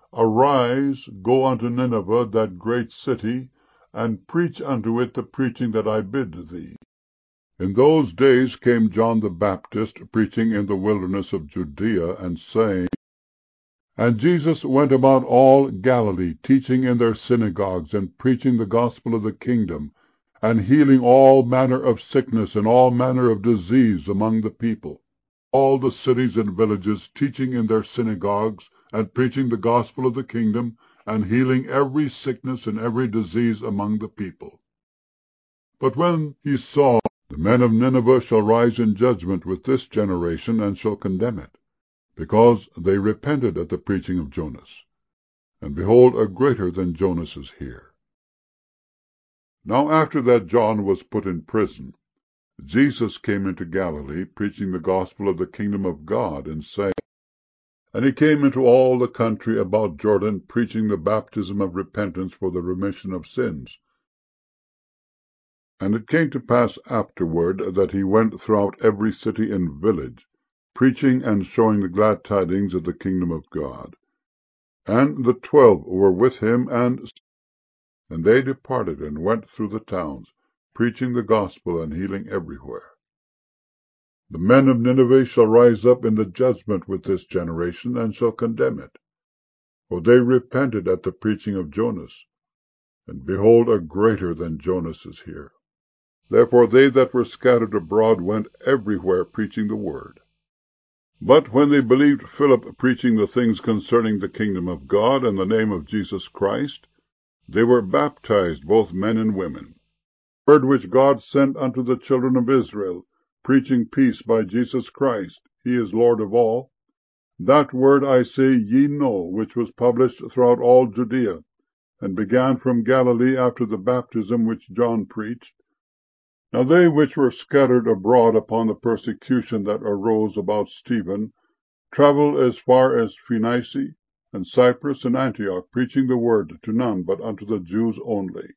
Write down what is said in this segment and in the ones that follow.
Arise, go unto Nineveh, that great city, and preach unto it the preaching that I bid thee. In those days came John the Baptist, preaching in the wilderness of Judea, and saying, And Jesus went about all Galilee, teaching in their synagogues, and preaching the gospel of the kingdom, and healing all manner of sickness and all manner of disease among the people. All the cities and villages, teaching in their synagogues, and preaching the gospel of the kingdom, and healing every sickness and every disease among the people. But when he saw, the men of Nineveh shall rise in judgment with this generation, and shall condemn it, because they repented at the preaching of Jonas. And behold, a greater than Jonas is here. Now after that John was put in prison, Jesus came into Galilee, preaching the gospel of the kingdom of God, and saying, And he came into all the country about Jordan, preaching the baptism of repentance for the remission of sins. And it came to pass afterward that he went throughout every city and village, preaching and showing the glad tidings of the kingdom of God. And the 12 were with him, and they departed and went through the towns, preaching the gospel and healing everywhere. The men of Nineveh shall rise up in the judgment with this generation, and shall condemn it. For they repented at the preaching of Jonas, and behold, a greater than Jonas is here. Therefore they that were scattered abroad went everywhere preaching the word. But when they believed Philip preaching the things concerning the kingdom of God and the name of Jesus Christ, they were baptized, both men and women. The word which God sent unto the children of Israel, preaching peace by Jesus Christ, he is Lord of all. That word I say ye know, which was published throughout all Judea, and began from Galilee after the baptism which John preached. Now they which were scattered abroad upon the persecution that arose about Stephen travelled as far as Phoenicia, and Cyprus, and Antioch, preaching the word to none but unto the Jews only.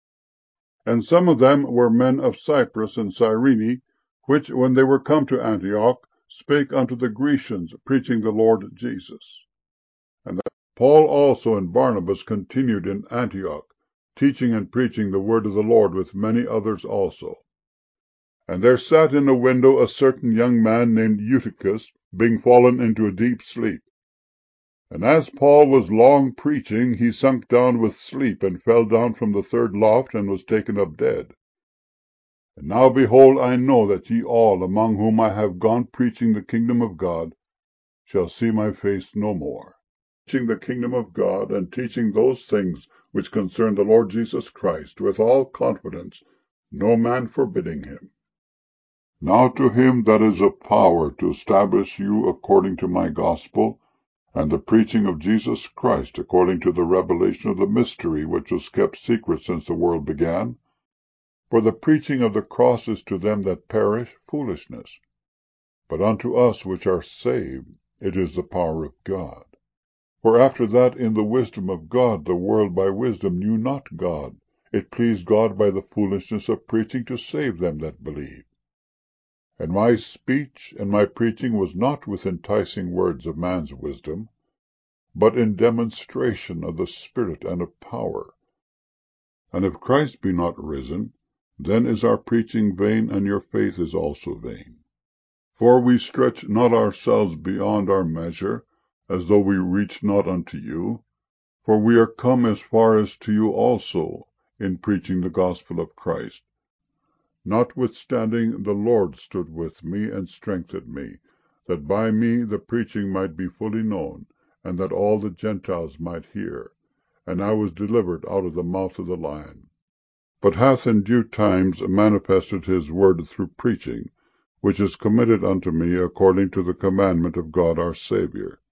And some of them were men of Cyprus and Cyrene, which, when they were come to Antioch, spake unto the Grecians, preaching the Lord Jesus. And Paul also and Barnabas continued in Antioch, teaching and preaching the word of the Lord with many others also. And there sat in a window a certain young man named Eutychus, being fallen into a deep sleep. And as Paul was long preaching, he sunk down with sleep, and fell down from the third loft, and was taken up dead. And now, behold, I know that ye all, among whom I have gone preaching the kingdom of God, shall see my face no more, preaching the kingdom of God, and teaching those things which concern the Lord Jesus Christ, with all confidence, no man forbidding him. Now to him that is of power to establish you according to my gospel, and the preaching of Jesus Christ according to the revelation of the mystery which was kept secret since the world began. For the preaching of the cross is to them that perish foolishness, but unto us which are saved it is the power of God. For after that in the wisdom of God the world by wisdom knew not God, it pleased God by the foolishness of preaching to save them that believe. And my speech and my preaching was not with enticing words of man's wisdom, but in demonstration of the Spirit and of power. And if Christ be not risen, then is our preaching vain, and your faith is also vain. For we stretch not ourselves beyond our measure, as though we reached not unto you, for we are come as far as to you also in preaching the gospel of Christ. Notwithstanding, the Lord stood with me, and strengthened me, that by me the preaching might be fully known, and that all the Gentiles might hear. And I was delivered out of the mouth of the lion. But hath in due times manifested his word through preaching, which is committed unto me according to the commandment of God our Saviour,